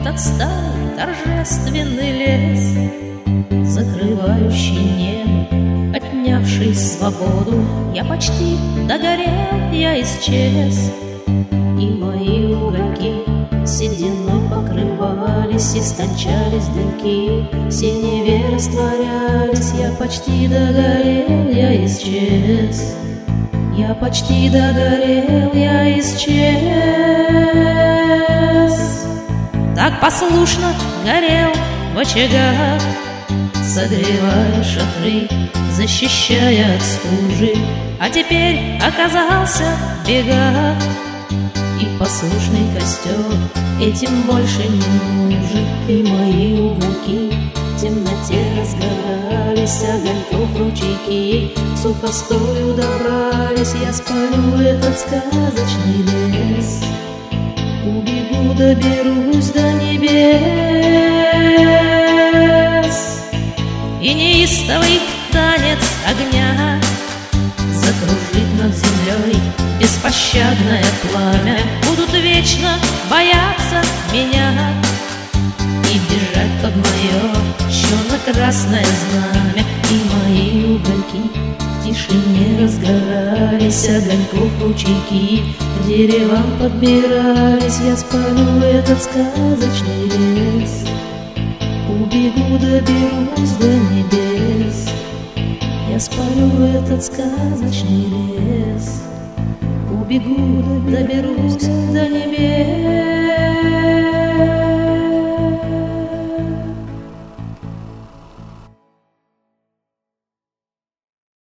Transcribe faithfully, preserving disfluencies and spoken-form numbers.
этот старый торжественный лес, закрывающий небо, отнявший свободу. Я почти догорел, я исчез, и мои угольки сединой покрывались, истончались дымки, в синеве растворялись. Я почти догорел, я исчез, я почти догорел, я исчез. Так послушно горел в очагах, согревая шатры, защищая от стужи, а теперь оказался в бегах. И послушный костер этим больше не нужен, и мои угольки в темноте разгорались, огоньков ручейки к сухостою добрались. Я спалю этот сказочный лес, убегу, доберусь до небес, и неистовый танец огня закружит над землей беспощадное пламя. Будут вечно бояться меня и бежать под мое черно-красное знамя. И мои угольки в тишине разгорались, огоньков ручейки к деревам подбирались. Я спалю этот сказочный лес, убегу, доберусь до небес. Я спалю этот сказочный лес, убегу, доберусь до небес.